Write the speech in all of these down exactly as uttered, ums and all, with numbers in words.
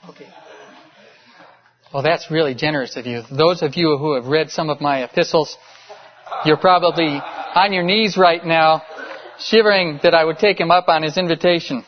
Okay. Well, that's really generous of you. Those of you who have read some of my epistles, you're probably on your knees right now, shivering that I would take him up on his invitation.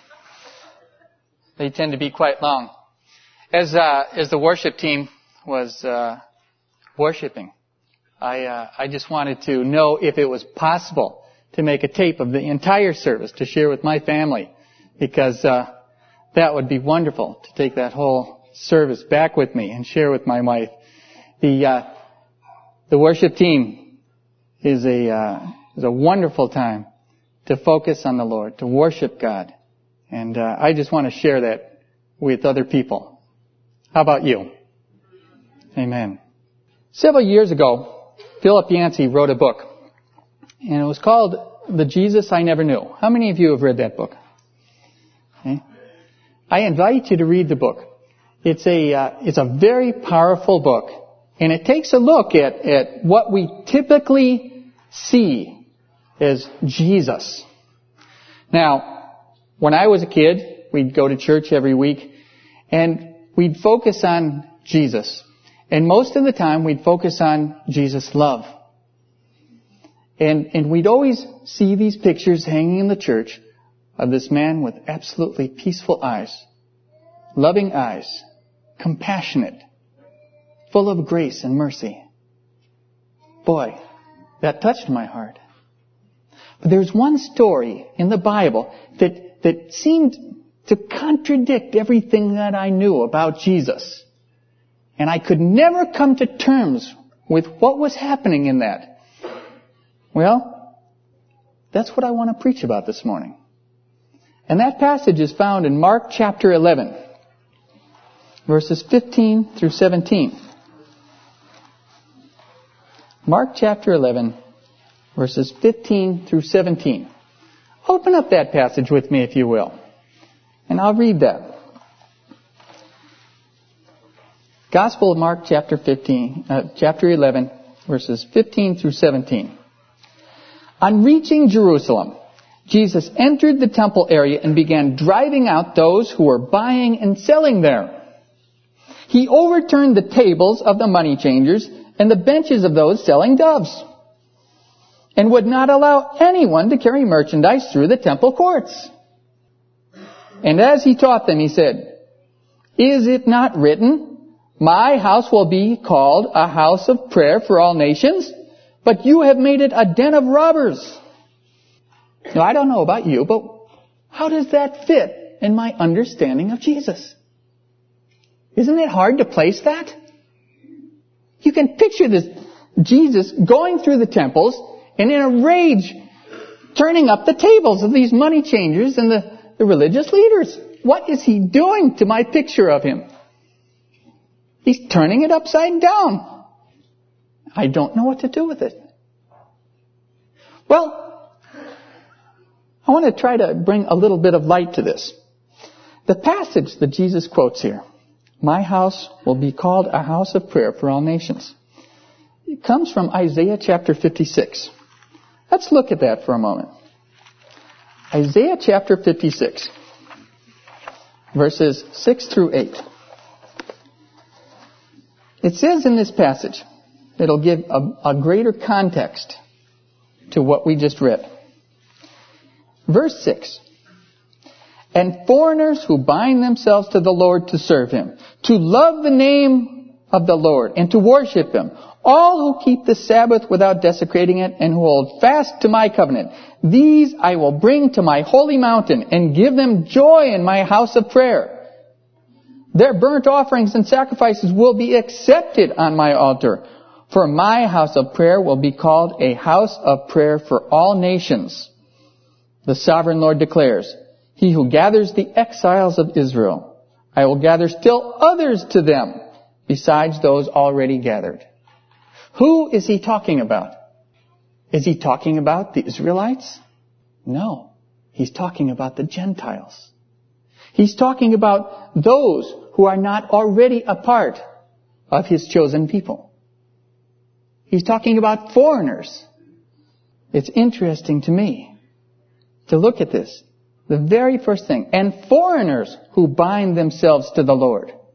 They tend to be quite long. As uh, as the worship team was uh, worshiping, I uh, I just wanted to know if it was possible to make a tape of the entire service to share with my family, because uh, that would be wonderful to take that whole service back with me and share with my wife. The uh, the worship team is a uh, is a wonderful time to focus on the Lord, to worship God, and uh, I just want to share that with other people. How about you? Amen. Several years ago, Philip Yancey wrote a book, and it was called The Jesus I Never Knew. How many of you have read that book? Okay. I invite you to read the book. It's a uh, it's a very powerful book, and it takes a look at, at what we typically see as Jesus. Now, when I was a kid, we'd go to church every week, and we'd focus on Jesus. And most of the time, we'd focus on Jesus' love. And, and we'd always see these pictures hanging in the church of this man with absolutely peaceful eyes, loving eyes, compassionate, full of grace and mercy. Boy, that touched my heart. But there's one story in the Bible that, that seemed to contradict everything that I knew about Jesus. And I could never come to terms with what was happening in that. Well, that's what I want to preach about this morning. And that passage is found in Mark chapter eleven, verses fifteen through seventeen. Mark chapter eleven, verses fifteen through seventeen. Open up that passage with me, if you will. And I'll read that. Gospel of Mark chapter fifteen, uh, chapter eleven, verses fifteen through seventeen. On reaching Jerusalem, Jesus entered the temple area and began driving out those who were buying and selling there. He overturned the tables of the money changers and the benches of those selling doves, and would not allow anyone to carry merchandise through the temple courts. And as he taught them, he said, "Is it not written, 'My house will be called a house of prayer for all nations'? But you have made it a den of robbers." Now, I don't know about you, but how does that fit in my understanding of Jesus? Isn't it hard to place that? You can picture this Jesus going through the temples and in a rage turning up the tables of these money changers and the, the religious leaders. What is he doing to my picture of him? He's turning it upside down. I don't know what to do with it. Well, I want to try to bring a little bit of light to this. The passage that Jesus quotes here, "My house will be called a house of prayer for all nations," it comes from Isaiah chapter fifty-six. Let's look at that for a moment. Isaiah chapter fifty-six, verses six through eight. It says in this passage, it'll give a, a greater context to what we just read. Verse six. "And foreigners who bind themselves to the Lord to serve Him, to love the name of the Lord and to worship Him, all who keep the Sabbath without desecrating it and who hold fast to my covenant, these I will bring to my holy mountain and give them joy in my house of prayer. Their burnt offerings and sacrifices will be accepted on my altar. For my house of prayer will be called a house of prayer for all nations. The sovereign Lord declares, He who gathers the exiles of Israel, I will gather still others to them, besides those already gathered." Who is he talking about? Is he talking about the Israelites? No. He's talking about the Gentiles. He's talking about those who are not already a part of His chosen people. He's talking about foreigners. It's interesting to me to look at this. The very first thing. "And foreigners who bind themselves to the Lord."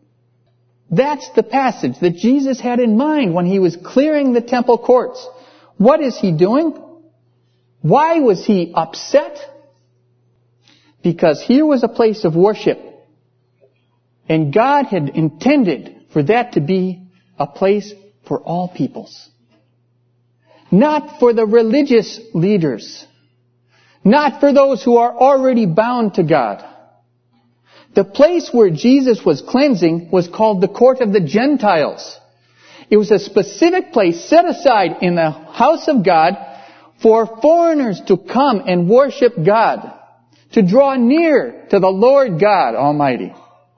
That's the passage that Jesus had in mind when he was clearing the temple courts. What is he doing? Why was he upset? Because here was a place of worship. And God had intended for that to be a place for all peoples. Not for the religious leaders. Not for those who are already bound to God. The place where Jesus was cleansing was called the court of the Gentiles. It was a specific place set aside in the house of God for foreigners to come and worship God, to draw near to the Lord God Almighty.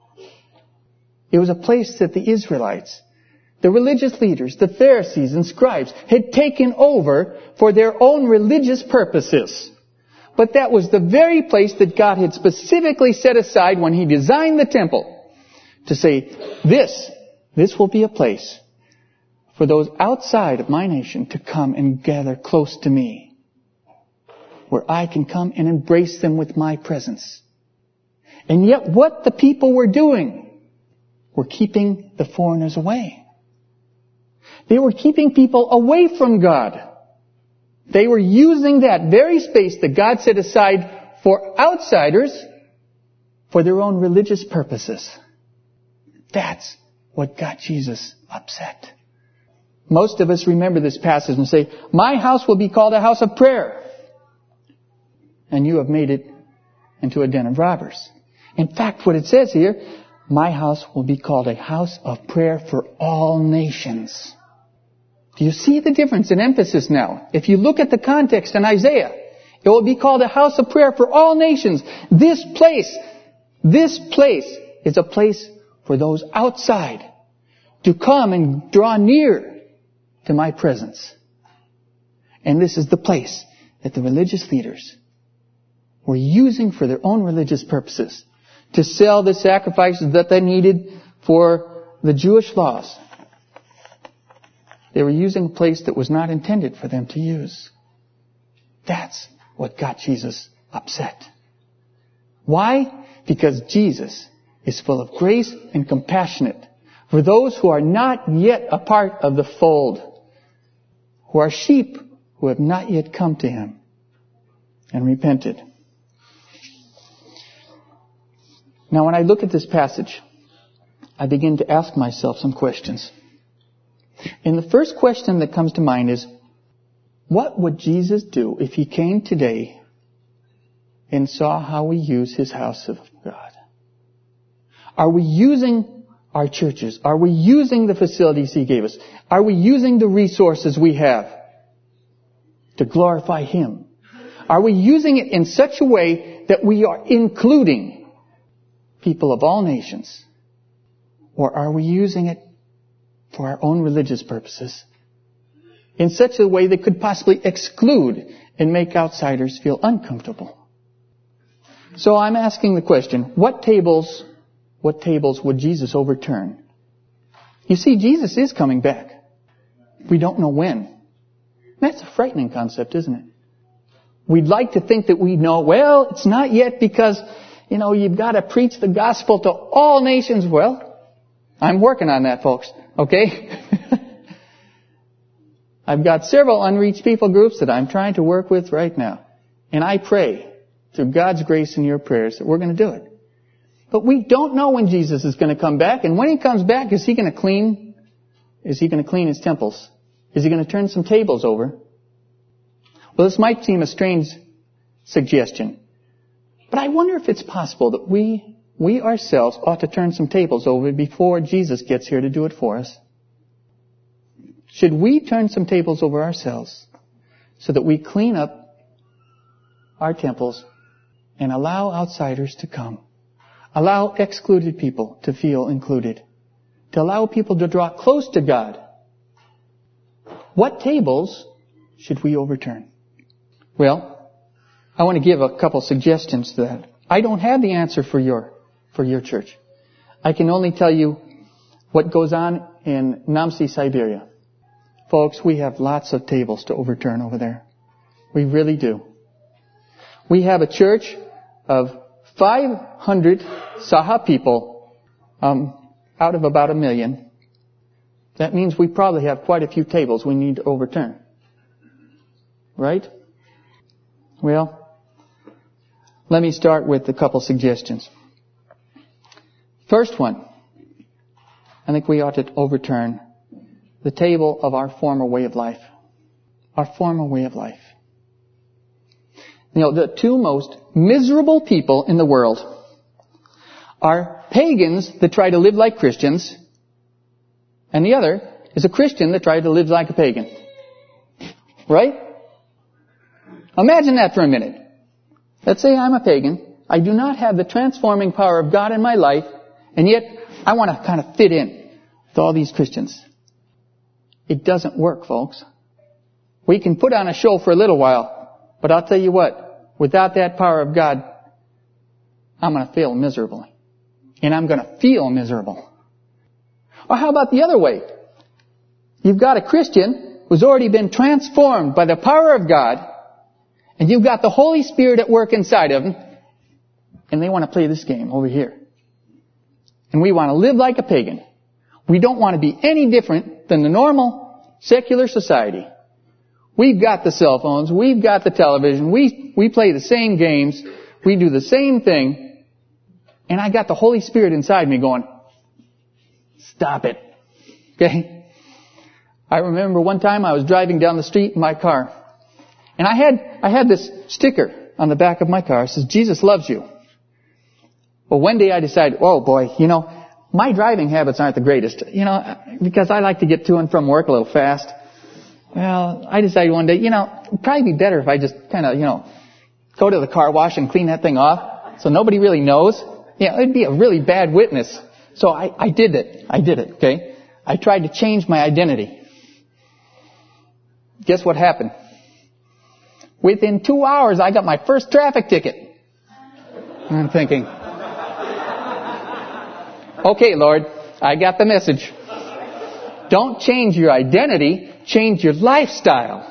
It was a place that the Israelites, the religious leaders, the Pharisees and scribes had taken over for their own religious purposes. But that was the very place that God had specifically set aside when He designed the temple to say, this, this will be a place for those outside of my nation to come and gather close to me, where I can come and embrace them with my presence. And yet what the people were doing were keeping the foreigners away. They were keeping people away from God. They were using that very space that God set aside for outsiders for their own religious purposes. That's what got Jesus upset. Most of us remember this passage and say, my house will be called a house of prayer. And you have made it into a den of robbers. In fact, what it says here, my house will be called a house of prayer for all nations. Do you see the difference in emphasis now? If you look at the context in Isaiah, it will be called a house of prayer for all nations. This place, this place is a place for those outside to come and draw near to my presence. And this is the place that the religious leaders were using for their own religious purposes to sell the sacrifices that they needed for the Jewish laws. They were using a place that was not intended for them to use. That's what got Jesus upset. Why? Because Jesus is full of grace and compassionate for those who are not yet a part of the fold, who are sheep who have not yet come to Him and repented. Now, when I look at this passage, I begin to ask myself some questions. And the first question that comes to mind is, what would Jesus do if He came today and saw how we use His house of God? Are we using our churches? Are we using the facilities He gave us? Are we using the resources we have to glorify Him? Are we using it in such a way that we are including people of all nations? Or are we using it for our own religious purposes in such a way that could possibly exclude and make outsiders feel uncomfortable? So I'm asking the question, what tables, what tables would Jesus overturn? You see, Jesus is coming back. We don't know when. That's a frightening concept, isn't it? We'd like to think that we know, well, it's not yet because, you know, you've got to preach the gospel to all nations. Well, I'm working on that, folks. Okay? I've got several unreached people groups that I'm trying to work with right now. And I pray, through God's grace and your prayers, that we're going to do it. But we don't know when Jesus is going to come back. And when He comes back, is He going to clean? Is He going to clean His temples? Is He going to turn some tables over? Well, this might seem a strange suggestion. But I wonder if it's possible that we We ourselves ought to turn some tables over before Jesus gets here to do it for us. Should we turn some tables over ourselves so that we clean up our temples and allow outsiders to come? Allow excluded people to feel included. To allow people to draw close to God. What tables should we overturn? Well, I want to give a couple suggestions to that. I don't have the answer for your for your church. I can only tell you what goes on in Namsi, Siberia. Folks, we have lots of tables to overturn over there. We really do. We have a church of five hundred Saha people. Um, out of about a million. That means we probably have quite a few tables we need to overturn. Right? Well, let me start with a couple suggestions. First one, I think we ought to overturn the table of our former way of life. Our former way of life. You know, the two most miserable people in the world are pagans that try to live like Christians, and the other is a Christian that tried to live like a pagan. Right? Imagine that for a minute. Let's say I'm a pagan. I do not have the transforming power of God in my life, and yet I want to kind of fit in with all these Christians. It doesn't work, folks. We can put on a show for a little while, but I'll tell you what, without that power of God, I'm going to fail miserably. And I'm going to feel miserable. Or how about the other way? You've got a Christian who's already been transformed by the power of God, and you've got the Holy Spirit at work inside of them, and they want to play this game over here. And we want to live like a pagan. We don't want to be any different than the normal secular society. We've got the cell phones. We've got the television. We, we play the same games. We do the same thing. And I got the Holy Spirit inside me going, stop it. Okay? I remember one time I was driving down the street in my car. And I had, I had this sticker on the back of my car. It says, Jesus loves you. Well, one day I decided, oh boy, you know, my driving habits aren't the greatest. You know, because I like to get to and from work a little fast. Well, I decided one day, you know, it'd probably be better if I just kind of, you know, go to the car wash and clean that thing off so nobody really knows. Yeah, it'd be a really bad witness. So I, I did it. I did it, okay? I tried to change my identity. Guess what happened? Within two hours, I got my first traffic ticket. I'm thinking, okay, Lord, I got the message. Don't change your identity. Change your lifestyle.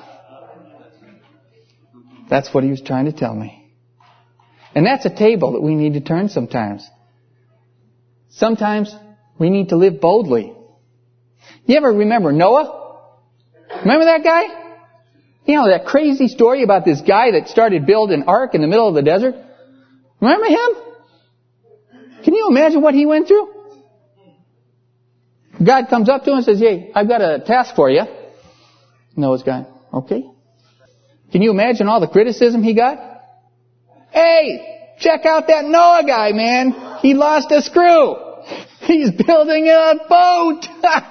That's what he was trying to tell me. And that's a table that we need to turn sometimes. Sometimes we need to live boldly. You ever remember Noah? Remember that guy? You know, that crazy story about this guy that started building an ark in the middle of the desert? Remember him? Can you imagine what he went through? God comes up to him and says, hey, I've got a task for you. Noah's guy, okay. Can you imagine all the criticism he got? Hey, check out that Noah guy, man. He lost a screw. He's building a boat.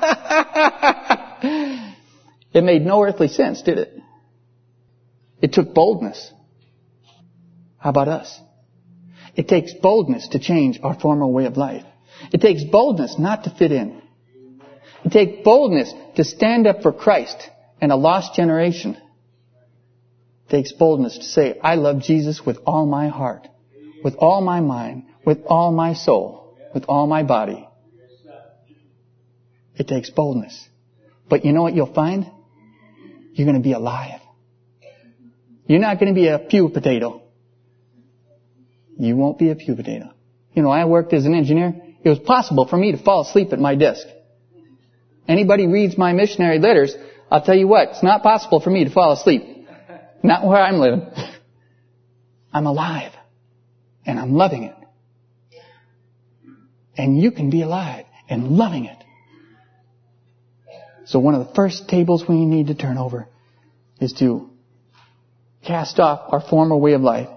It made no earthly sense, did it? It took boldness. How about us? It takes boldness to change our former way of life. It takes boldness not to fit in. It takes boldness to stand up for Christ and a lost generation. It takes boldness to say, I love Jesus with all my heart, with all my mind, with all my soul, with all my body. It takes boldness. But you know what you'll find? You're going to be alive. You're not going to be a pew potato. You won't be a pew potato. You know, I worked as an engineer. It was possible for me to fall asleep at my desk. Anybody reads my missionary letters, I'll tell you what, it's not possible for me to fall asleep. Not where I'm living. I'm alive. And I'm loving it. And you can be alive and loving it. So one of the first tables we need to turn over is to cast off our former way of life.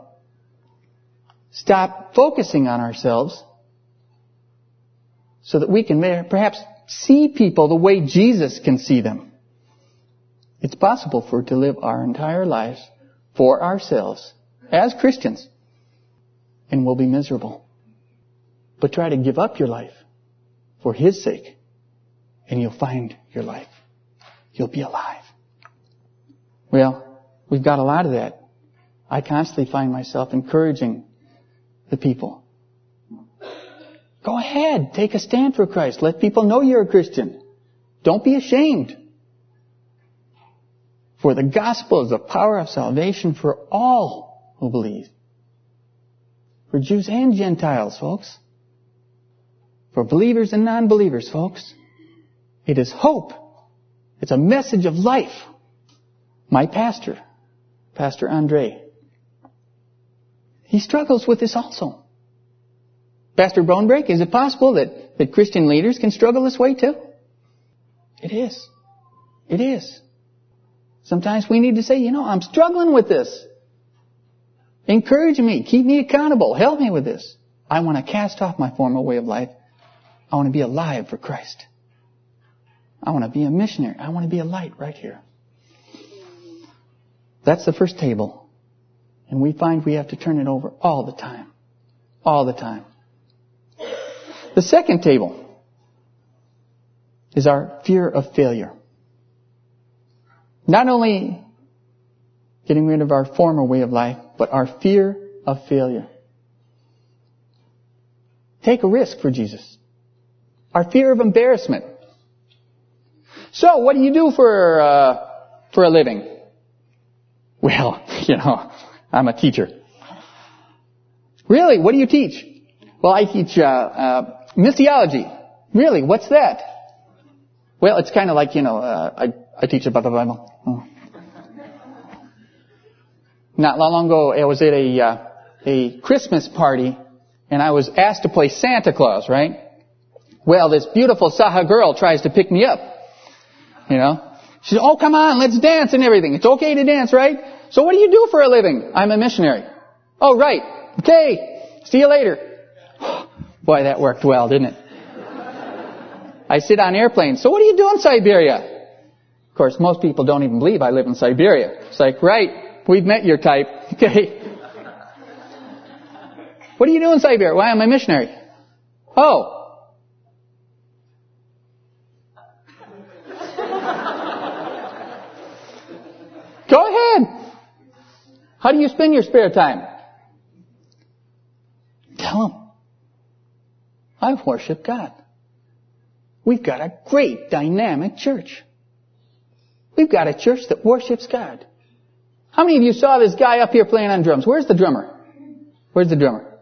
Stop focusing on ourselves so that we can perhaps see people the way Jesus can see them. It's possible for to live our entire lives for ourselves as Christians, and we'll be miserable. But try to give up your life for His sake, and you'll find your life. You'll be alive. Well, we've got a lot of that. I constantly find myself encouraging the people. Go ahead, take a stand for Christ. Let people know you're a Christian. Don't be ashamed. For the gospel is the power of salvation for all who believe. For Jews and Gentiles, folks. For believers and non-believers, folks. It is hope. It's a message of life. My pastor, Pastor Andre, he struggles with this also. Pastor Bonebrake, is it possible that, that Christian leaders can struggle this way too? It is. It is. Sometimes we need to say, you know, I'm struggling with this. Encourage me. Keep me accountable. Help me with this. I want to cast off my former way of life. I want to be alive for Christ. I want to be a missionary. I want to be a light right here. That's the first table. And we find we have to turn it over all the time. All the time. The second table is our fear of failure. Not only getting rid of our former way of life, but our fear of failure. Take a risk for Jesus. Our fear of embarrassment. So, what do you do for uh, for a living? Well, you know, I'm a teacher. Really? What do you teach? Well, I teach uh, uh, missiology. Really? What's that? Well, it's kind of like, you know, uh, I, I teach about the Bible. Oh. Not long ago, I was at a uh, a Christmas party, and I was asked to play Santa Claus, right? Well, this beautiful Saha girl tries to pick me up. You know? She says, oh, come on, let's dance and everything. It's okay to dance, right? So what do you do for a living? I'm a missionary. Oh, right. Okay. See you later. Boy, that worked well, didn't it? I sit on airplanes. So what do you do in Siberia? Of course, most people don't even believe I live in Siberia. It's like, right, we've met your type. Okay. What do you do in Siberia? Why, I'm a missionary. Oh. Go ahead. How do you spend your spare time? Tell them. I worship God. We've got a great dynamic church. We've got a church that worships God. How many of you saw this guy up here playing on drums? Where's the drummer? Where's the drummer?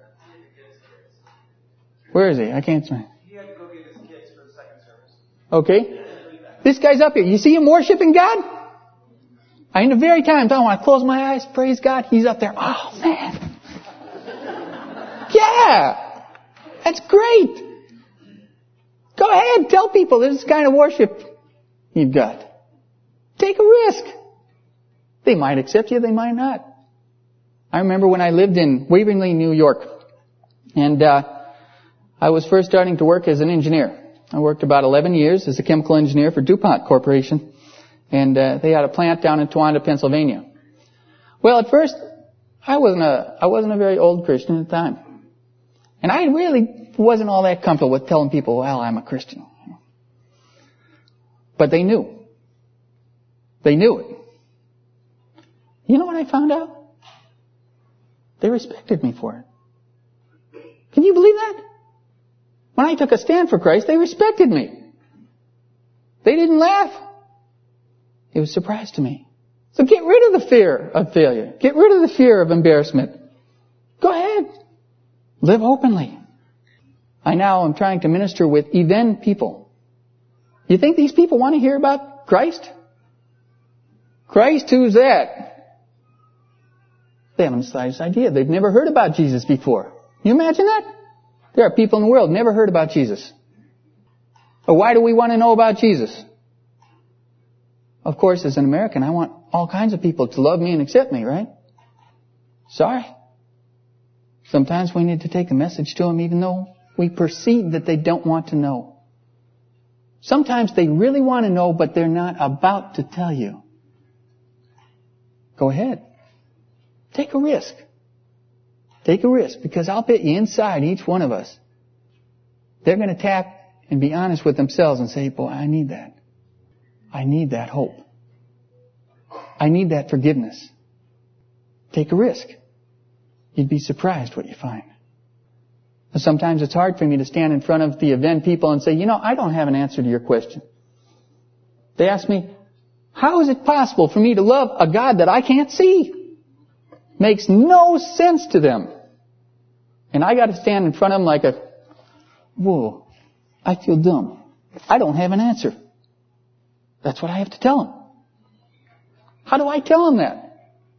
Where is he? I can't see. He had to go get his kids for the second service. Okay. This guy's up here. You see him worshiping God? I, in the very times I want to close my eyes, praise God, he's up there. Oh, man. Yeah. That's great. Go ahead, tell people this is the kind of worship you've got. Take a risk. They might accept you, they might not. I remember when I lived in Waverly, New York, and uh, I was first starting to work as an engineer. I worked about eleven years as a chemical engineer for DuPont Corporation. And uh, they had a plant down in Towanda, Pennsylvania. Well, at first, I wasn't a I wasn't a very old Christian at the time, and I really wasn't all that comfortable with telling people, "Well, I'm a Christian." But they knew. They knew it. You know what I found out? They respected me for it. Can you believe that? When I took a stand for Christ, they respected me. They didn't laugh. It was a surprise to me. So get rid of the fear of failure. Get rid of the fear of embarrassment. Go ahead. Live openly. I now am trying to minister with event people. You think these people want to hear about Christ? Christ, who's that? They haven't the slightest idea. They've never heard about Jesus before. Can you imagine that? There are people in the world who never heard about Jesus. But why do we want to know about Jesus? Of course, as an American, I want all kinds of people to love me and accept me, right? Sorry. Sometimes we need to take a message to them even though we perceive that they don't want to know. Sometimes they really want to know, but they're not about to tell you. Go ahead. Take a risk. Take a risk, because I'll bet you inside each one of us, they're going to tap and be honest with themselves and say, boy, I need that. I need that hope. I need that forgiveness. Take a risk. You'd be surprised what you find. Sometimes it's hard for me to stand in front of the event people and say, you know, I don't have an answer to your question. They ask me, how is it possible for me to love a God that I can't see? Makes no sense to them. And I got to stand in front of them like a, whoa, I feel dumb. I don't have an answer. That's what I have to tell them. How do I tell them that?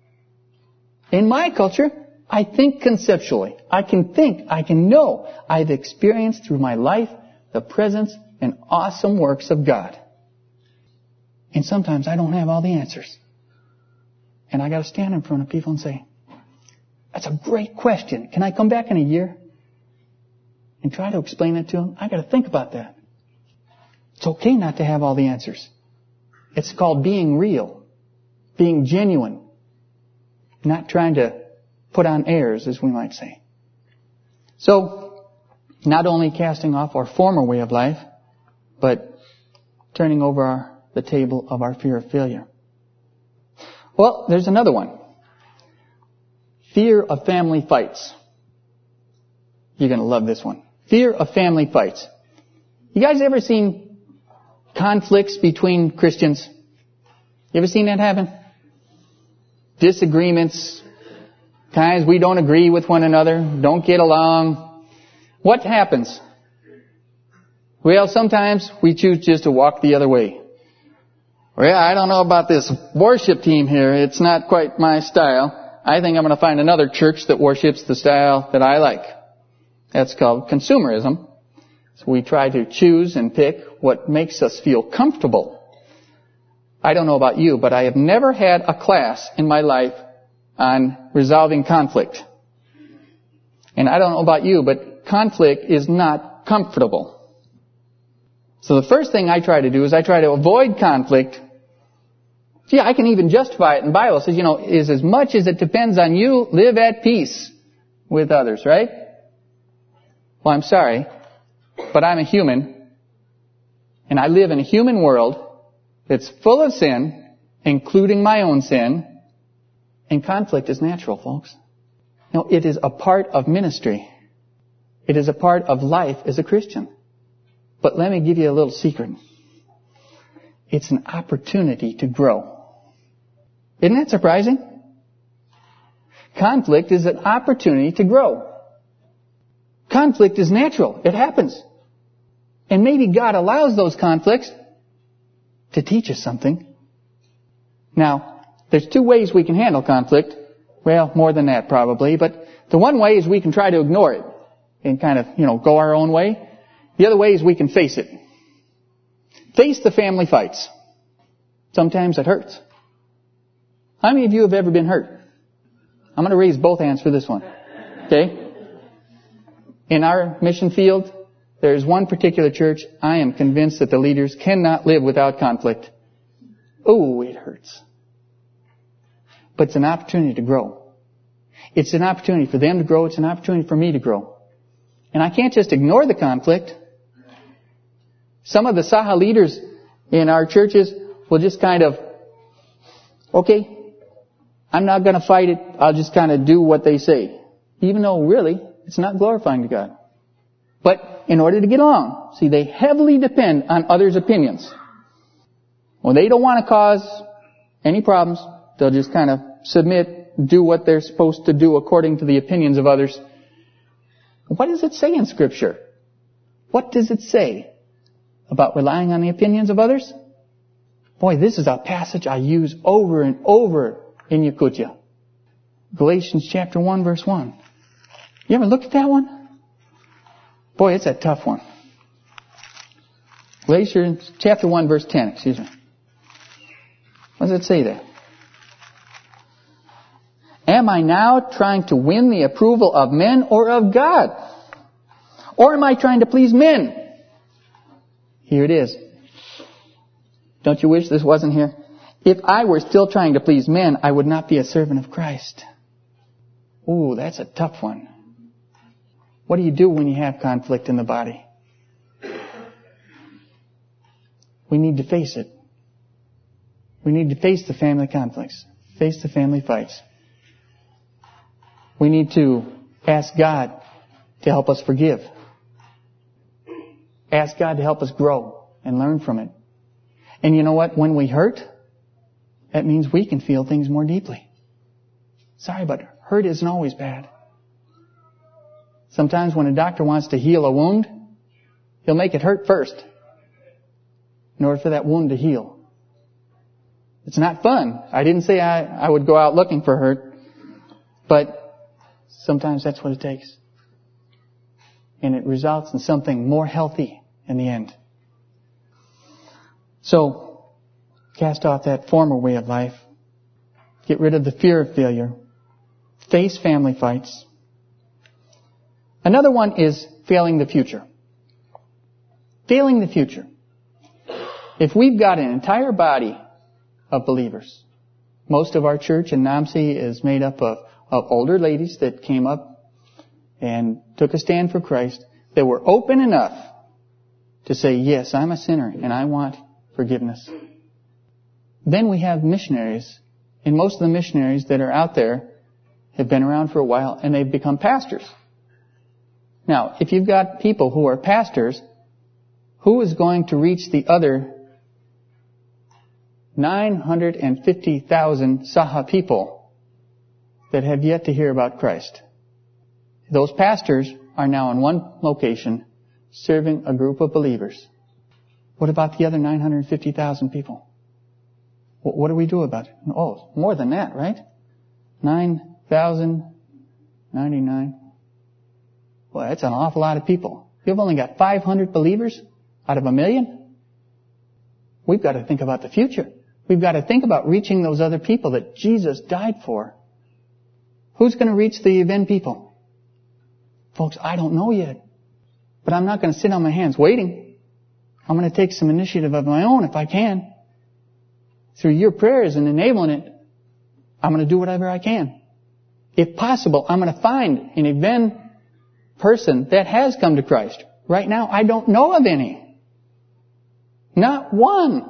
In my culture, I think conceptually. I can think, I can know. I've experienced through my life the presence and awesome works of God. And sometimes I don't have all the answers. And I got to stand in front of people and say, that's a great question. Can I come back in a year and try to explain it to them? I got to think about that. It's okay not to have all the answers. It's called being real, being genuine, not trying to put on airs, as we might say. So, not only casting off our former way of life, but turning over our, the table of our fear of failure. Well, there's another one. Fear of family fights. You're going to love this one. Fear of family fights. You guys ever seen conflicts between Christians? You ever seen that happen? Disagreements. Times we don't agree with one another, don't get along. What happens? Well, sometimes we choose just to walk the other way. Well, I don't know about this worship team here. It's not quite my style. I think I'm going to find another church that worships the style that I like. That's called consumerism. So we try to choose and pick what makes us feel comfortable. I don't know about you, but I have never had a class in my life on resolving conflict. And I don't know about you, but conflict is not comfortable. So the first thing I try to do is I try to avoid conflict. See, I can even justify it. And the Bible says, you know, is as much as it depends on you, live at peace with others, right? Well, I'm sorry, but I'm a human, and I live in a human world that's full of sin, including my own sin, and conflict is natural, folks. No, it is a part of ministry. It is a part of life as a Christian. But let me give you a little secret. It's an opportunity to grow. Isn't that surprising? Conflict is an opportunity to grow. Conflict is natural. It happens. And maybe God allows those conflicts to teach us something. Now, there's two ways we can handle conflict. Well, more than that probably. But the one way is we can try to ignore it and kind of, you know, go our own way. The other way is we can face it. Face the family fights. Sometimes it hurts. How many of you have ever been hurt? I'm going to raise both hands for this one. Okay? In our mission field, there is one particular church, I am convinced that the leaders cannot live without conflict. Oh, it hurts. But it's an opportunity to grow. It's an opportunity for them to grow. It's an opportunity for me to grow. And I can't just ignore the conflict. Some of the Saha leaders in our churches will just kind of, okay, I'm not going to fight it. I'll just kind of do what they say. Even though really, it's not glorifying to God. But in order to get along, see, they heavily depend on others' opinions. When they don't want to cause any problems, they'll just kind of submit, do what they're supposed to do according to the opinions of others. What does it say in Scripture? What does it say about relying on the opinions of others? Boy, this is a passage I use over and over in Yakutia. Galatians chapter one, verse one. You ever looked at that one? Boy, it's a tough one. Galatians chapter one, verse ten, excuse me. What does it say there? Am I now trying to win the approval of men or of God? Or am I trying to please men? Here it is. Don't you wish this wasn't here? If I were still trying to please men, I would not be a servant of Christ. Ooh, that's a tough one. What do you do when you have conflict in the body? We need to face it. We need to face the family conflicts. Face the family fights. We need to ask God to help us forgive. Ask God to help us grow and learn from it. And you know what? When we hurt, that means we can feel things more deeply. Sorry, but hurt isn't always bad. Sometimes when a doctor wants to heal a wound, He'll make it hurt first in order for that wound to heal. It's not fun. I didn't say I, I would go out looking for hurt, but sometimes that's what it takes. And it results in something more healthy in the end. So, cast off that former way of life. Get rid of the fear of failure. Face family fights. Another one is failing the future. Failing the future. If we've got an entire body of believers, most of our church in Namsi is made up of, of older ladies that came up and took a stand for Christ, that were open enough to say, yes, I'm a sinner and I want forgiveness. Then we have missionaries, and most of the missionaries that are out there have been around for a while and they've become pastors. Now, if you've got people who are pastors, who is going to reach the other nine hundred fifty thousand Saha people that have yet to hear about Christ? Those pastors are now in one location serving a group of believers. What about the other nine hundred fifty thousand people? What do we do about it? Oh, more than that, right? nine thousand ninety-nine. Well, that's an awful lot of people. You've only got five hundred believers out of a million? We've got to think about the future. We've got to think about reaching those other people that Jesus died for. Who's going to reach the event people? Folks, I don't know yet. But I'm not going to sit on my hands waiting. I'm going to take some initiative of my own if I can. Through your prayers and enabling it, I'm going to do whatever I can. If possible, I'm going to find an event person that has come to Christ. Right now, I don't know of any. Not one.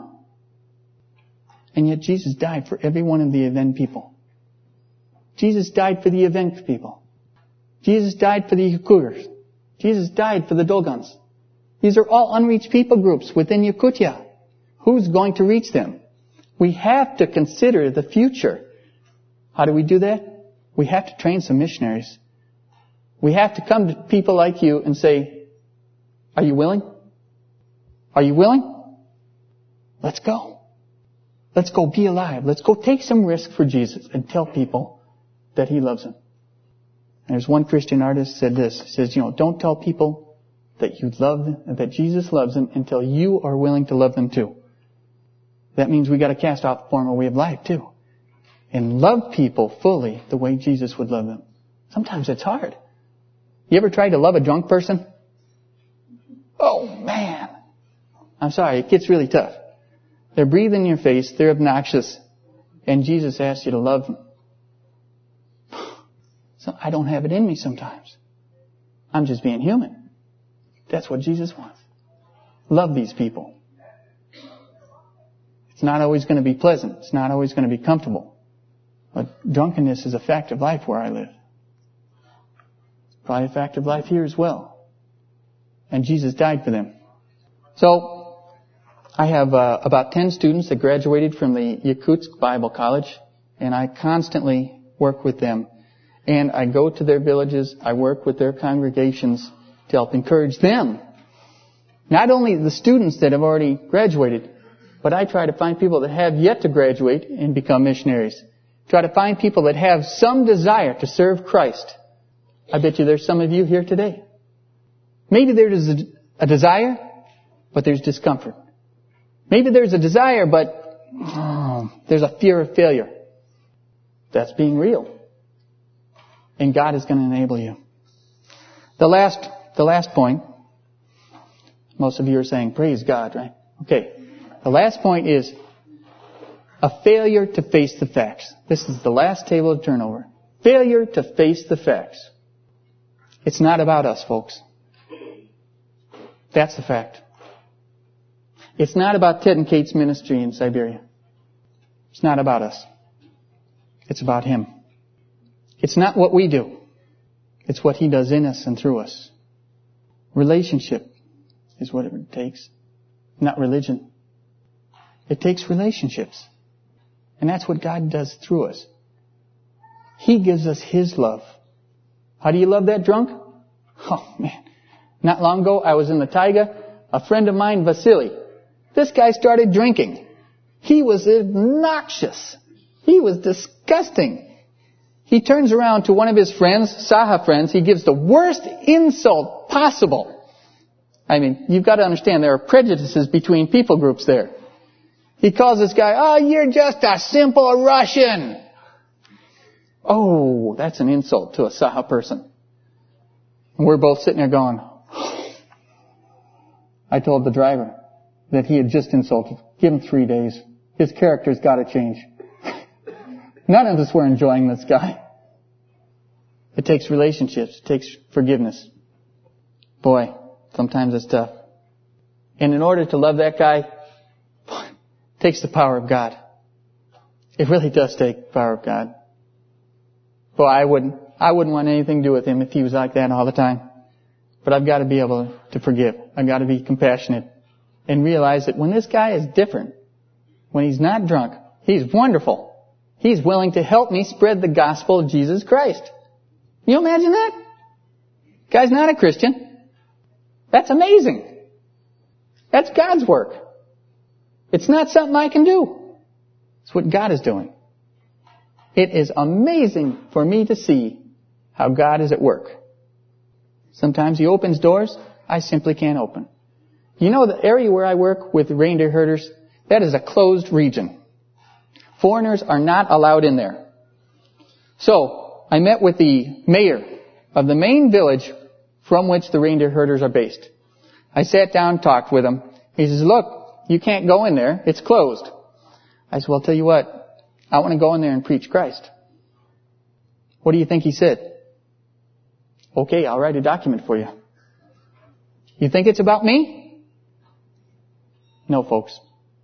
And yet Jesus died for every one of the event people. Jesus died for the event people. Jesus died for the Yakugers. Jesus died for the Dogons. These are all unreached people groups within Yakutia. Who's going to reach them? We have to consider the future. How do we do that? We have to train some missionaries. We have to come to people like you and say, are you willing? Are you willing? Let's go. Let's go be alive. Let's go take some risk for Jesus and tell people that He loves them. And there's one Christian artist said this. He says, you know, don't tell people that you love them, that Jesus loves them until you are willing to love them too. That means we got to cast off the former way of life too. And love people fully the way Jesus would love them. Sometimes it's hard. You ever tried to love a drunk person? Oh man. I'm sorry, it gets really tough. They're breathing in your face, they're obnoxious, and Jesus asks you to love them. So I don't have it in me sometimes. I'm just being human. That's what Jesus wants. Love these people. It's not always going to be pleasant. It's not always going to be comfortable. But drunkenness is a fact of life where I live. It's probably a fact of life here as well. And Jesus died for them. So, I have uh, about ten students that graduated from the Yakutsk Bible College, and I constantly work with them. And I go to their villages, I work with their congregations to help encourage them. Not only the students that have already graduated, but I try to find people that have yet to graduate and become missionaries. Try to find people that have some desire to serve Christ. I bet you there's some of you here today. Maybe there's a, a desire, but there's discomfort. Maybe there's a desire, but oh, there's a fear of failure. That's being real. And God is going to enable you. The last, the last point, most of you are saying, praise God, right? Okay. The last point is a failure to face the facts. This is the last table of turnover. Failure to face the facts. It's not about us, folks. That's the fact. It's not about Ted and Kate's ministry in Siberia. It's not about us. It's about Him. It's not what we do. It's what He does in us and through us. Relationship is what it takes, not religion. It takes relationships. And that's what God does through us. He gives us His love. How do you love that drunk? Oh man. Not long ago, I was in the taiga A friend of mine, Vasily, this guy started drinking. He was obnoxious. He was disgusting. He turns around to one of his friends, Saha friends. He gives the worst insult possible. I mean, you've got to understand there are prejudices between people groups there. He calls this guy, oh, you're just a simple Russian. Oh, that's an insult to a Saha person. And we're both sitting there going, I told the driver that he had just insulted. Give him three days. His character's got to change. None of us were enjoying this guy. It takes relationships. It takes forgiveness. Boy, sometimes it's tough. And in order to love that guy, it takes the power of God. It really does take the power of God. Boy, I wouldn't, I wouldn't want anything to do with him if he was like that all the time. But I've got to be able to forgive. I've got to be compassionate and realize that when this guy is different, when he's not drunk, he's wonderful. He's willing to help me spread the gospel of Jesus Christ. Can you imagine that? Guy's not a Christian. That's amazing. That's God's work. It's not something I can do. It's what God is doing. It is amazing for me to see how God is at work. Sometimes He opens doors I simply can't open. You know the area where I work with reindeer herders? That is a closed region. Foreigners are not allowed in there. So, I met with the mayor of the main village from which the reindeer herders are based. I sat down, talked with him. He says, look, you can't go in there. It's closed. I said, well, I'll tell you what. I want to go in there and preach Christ. What do you think he said? Okay, I'll write a document for you. You think it's about me? No, folks.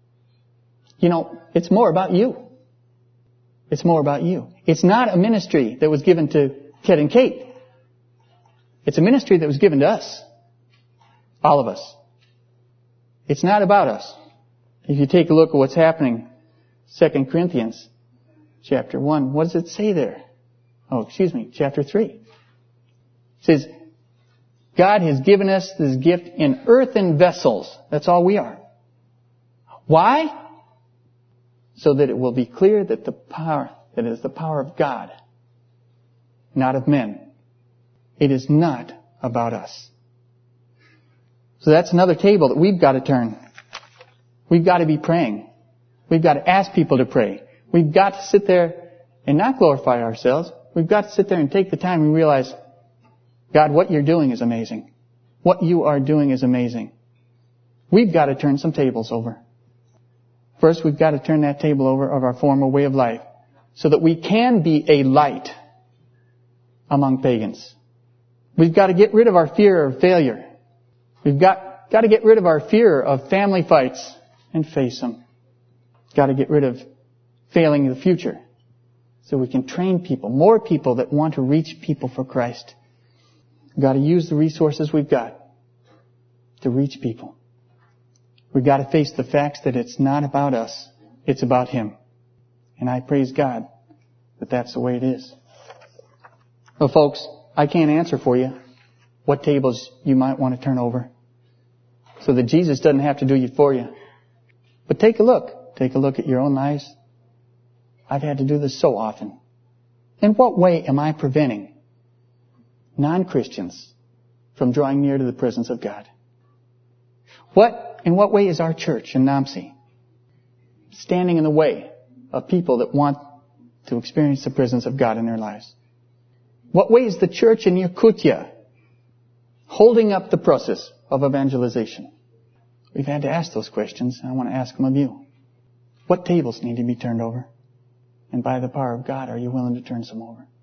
You know, it's more about you. It's more about you. It's not a ministry that was given to Ted and Kate. It's a ministry that was given to us. All of us. It's not about us. If you take a look at what's happening, Second Corinthians chapter one, what does it say there? Oh, excuse me, chapter three. It says, God has given us this gift in earthen vessels. That's all we are. Why? So that it will be clear that the power, that it is the power of God, not of men. It is not about us. So that's another table that we've got to turn. We've got to be praying. We've got to ask people to pray. We've got to sit there and not glorify ourselves. We've got to sit there and take the time and realize, God, what you're doing is amazing. What you are doing is amazing. We've got to turn some tables over. First, we've got to turn that table over of our former way of life so that we can be a light among pagans. We've got to get rid of our fear of failure. We've got, got to get rid of our fear of family fights and face them. Got to get rid of failing in the future so we can train people, more people that want to reach people for Christ. We've got to use the resources we've got to reach people. We've got to face the facts that it's not about us. It's about Him. And I praise God that that's the way it is. Well, folks, I can't answer for you what tables you might want to turn over so that Jesus doesn't have to do it for you. But take a look. Take a look at your own lives. I've had to do this so often. In what way am I preventing non-Christians from drawing near to the presence of God? What, in what way is our church in Namsi standing in the way of people that want to experience the presence of God in their lives? What way is the church in Yakutia holding up the process of evangelization? We've had to ask those questions, and I want to ask them of you. What tables need to be turned over? And by the power of God, are you willing to turn some over?